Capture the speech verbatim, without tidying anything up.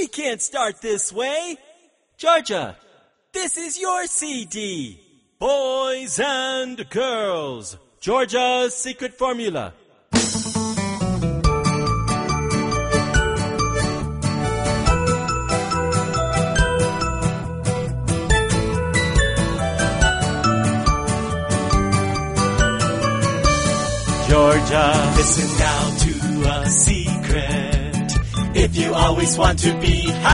We can't start this way. Georgia, this is your C D. Boys and girls, Georgia's secret formula. Georgia, listen now to a secret. If you always want to be happy,